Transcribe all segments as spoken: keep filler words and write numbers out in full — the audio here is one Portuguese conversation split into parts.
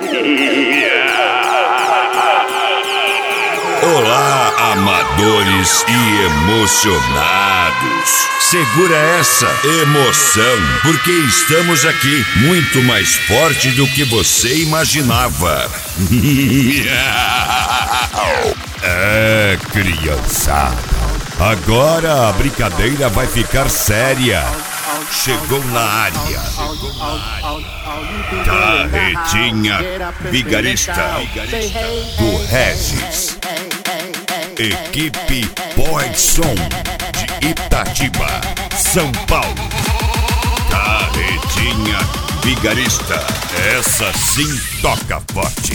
Olá, amadores e emocionados. Segura essa emoção, porque estamos aqui muito mais forte do que você imaginava. É, criançada, agora a brincadeira vai ficar séria. Chegou na área Carretinha Vigarista do Regis, equipe Boyson de Itatiba, São Paulo. Carretinha Vigarista, essa sim toca forte.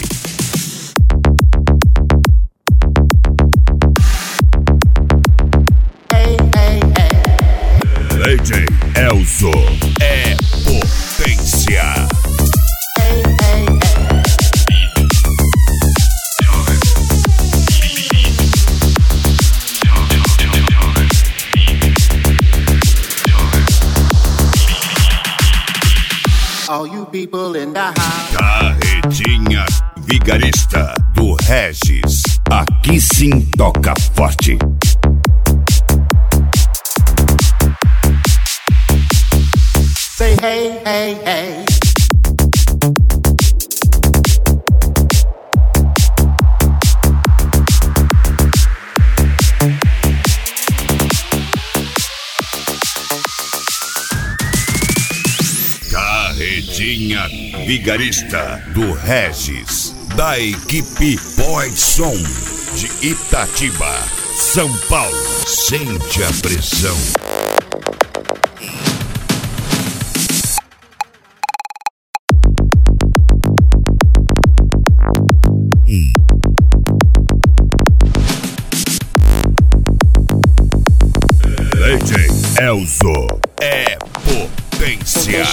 D J Elzo é potência. All you people in the house. Carretinha Vigarista do Regis, aqui sim toca forte. Say hey, hey, hey. Carretinha Vigarista do Regis, da equipe Boyson de Itatiba, São Paulo. Sente a pressão. D J Elzo é potência.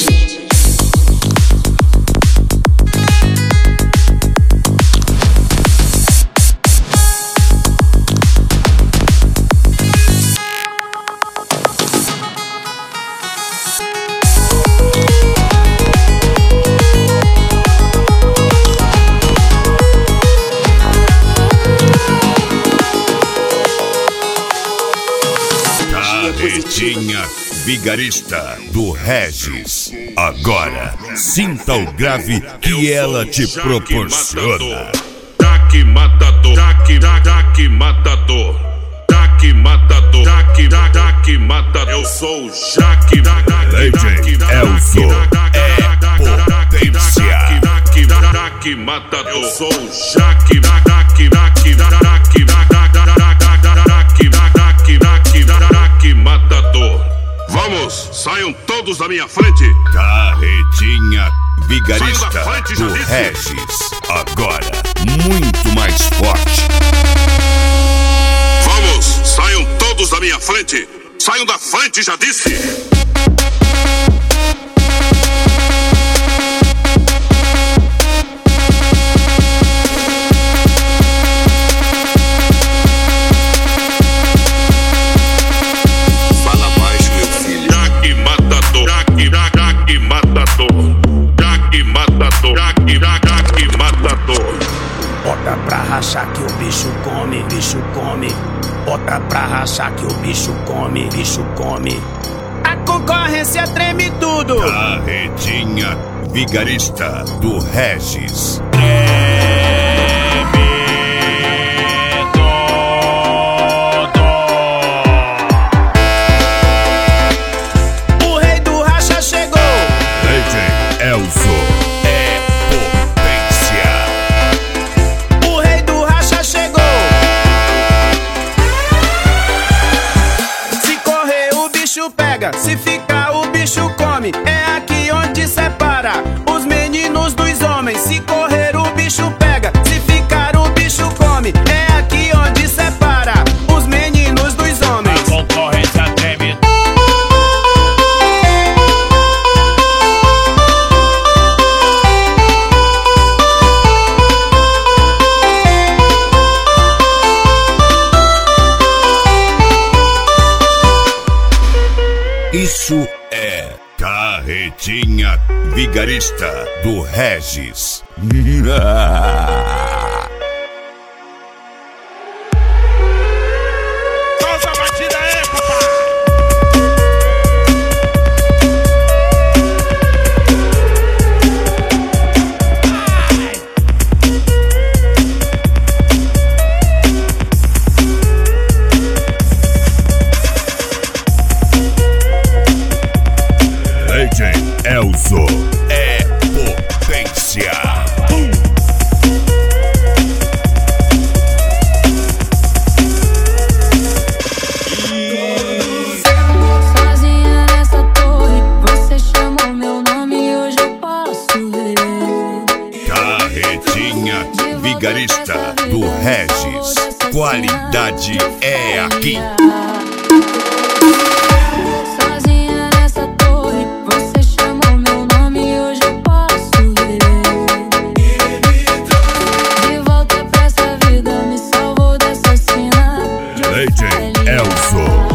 Carretinha Vigarista do Regis. Agora, sinta o grave que ela te proporciona. Jaque matador, Jaque, Jaque matador, Jaque matador, Jaque, Jaque matador. Eu sou o Jaque, D J Elzo é potência. Jaque, Jaque matador. Eu sou o Jaque, Jaque, Jaque, Jaque, Jaque matador. Vamos, saiam todos da minha frente. Carretinha Vigarista frente, do disse. Regis. Agora, muito mais forte. Vamos, saiam todos da minha frente. Saiam da frente, já disse. Bota pra rachar que o bicho come, bicho come. Bota pra rachar que o bicho come, bicho come. A concorrência treme tudo. Carretinha Vigarista do Regis. O rei do racha chegou. D J Elzo. Se ficar o bicho come, é aqui onde separa os meninos dos homens. Se correr o bicho pega, se ficar o bicho come, é aqui onde separa os meninos dos homens. A concorrência treme. Isso é Carretinha Vigarista do Regis. Solta a batida aí, papai! D J Elzo é potência. Sozinha nessa torre, você chamou meu nome e hoje eu posso ver. Carretinha Vigarista do Regis. Qualidade é aqui. Sozinha nessa torre, você chamou meu nome e hoje eu posso ver. De volta pra essa vida, me salvou dessa cena. D J Elzo.